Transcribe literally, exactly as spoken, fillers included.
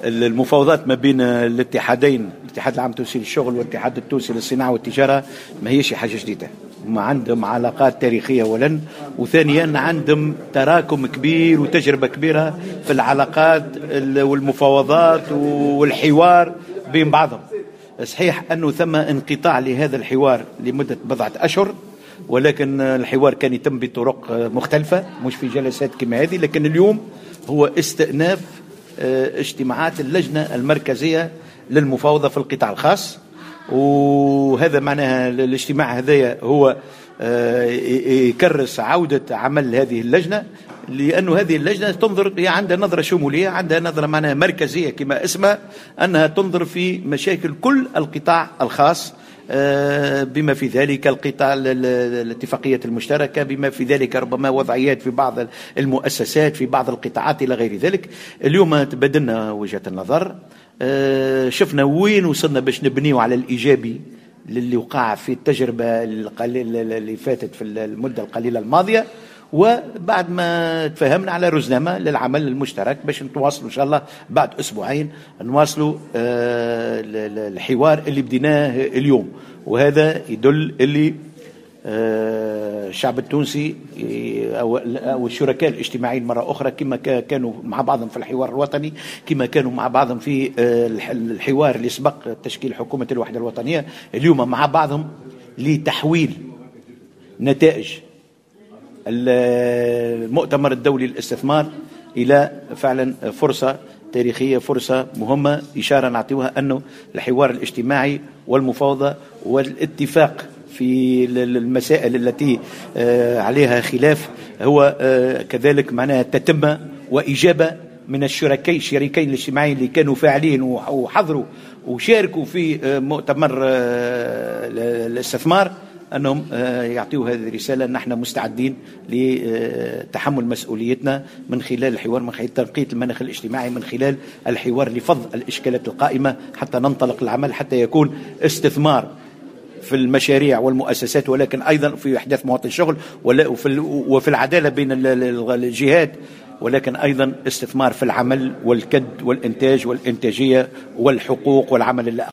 المفاوضات ما بين الاتحادين، الاتحاد العام التونسي للشغل والاتحاد التونسي للصناعة والتجارة، ما هيش حاجة جديدة. هم عندهم علاقات تاريخية أولا، وثانيا عندهم تراكم كبير وتجربة كبيرة في العلاقات والمفاوضات والحوار بين بعضهم. صحيح أنه ثم انقطاع لهذا الحوار لمدة بضعة أشهر، ولكن الحوار كان يتم بطرق مختلفة مش في جلسات كما هذه، لكن اليوم هو استئناف اجتماعات اللجنة المركزية للمفاوضة في القطاع الخاص. وهذا معناها الاجتماع هذا هو يكرس عودة عمل هذه اللجنة، لأنه هذه اللجنة تنظر، هي عندها نظرة شمولية، عندها نظرة معناها مركزية كما اسمها، أنها تنظر في مشاكل كل القطاع الخاص، بما في ذلك القطاع الاتفاقية المشتركة، بما في ذلك ربما وضعيات في بعض المؤسسات في بعض القطاعات إلى غير ذلك. اليوم تبادلنا وجهة النظر، شفنا وين وصلنا باش نبنيه على الإيجابي للي وقع في التجربة القليلة اللي فاتت في المدة القليلة الماضية، وبعد ما تفهمنا على رزنامة للعمل المشترك باش نتواصلوا إن شاء الله بعد أسبوعين نواصلوا الحوار اللي بديناه اليوم. وهذا يدل اللي الشعب التونسي أو الشركاء الاجتماعيين مرة أخرى كما كانوا مع بعضهم في الحوار الوطني، كما كانوا مع بعضهم في الحوار اللي سبق تشكيل حكومة الوحدة الوطنية، اليوم مع بعضهم لتحويل نتائج المؤتمر الدولي للاستثمار إلى فعلا فرصة تاريخية، فرصة مهمة، إشارة نعطيوها أنه الحوار الاجتماعي والمفاوضة والاتفاق في المسائل التي عليها خلاف هو كذلك معناها تتم وإجابة من الشركين الشريكين الاجتماعيين اللي كانوا فاعلين وحضروا وشاركوا في مؤتمر الاستثمار، أنهم يعطيوا هذه الرسالة. نحن مستعدين لتحمل مسؤوليتنا من خلال الحوار، من خلال تنقية المناخ الاجتماعي، من خلال الحوار لفض الإشكالات القائمة حتى ننطلق العمل، حتى يكون استثمار في المشاريع والمؤسسات، ولكن أيضا في إحداث مواطن الشغل وفي العدالة بين الجهات، ولكن أيضا استثمار في العمل والكد والإنتاج والإنتاجية والحقوق والعمل.